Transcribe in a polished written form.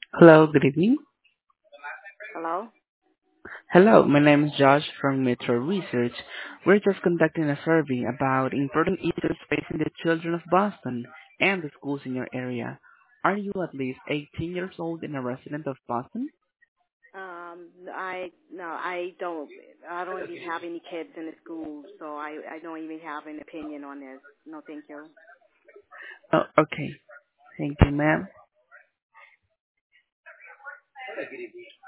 Hello, good evening. Hello? Hello, my name is Josh from Metro Research. We're just conducting a survey about important issues facing the children of Boston and the schools in your area. Are you at least 18 years old and a resident of Boston? I no, I don't. I don't even have any kids in the school, so I don't even have an opinion on this. No, thank you. Oh, okay. Thank you, ma'am.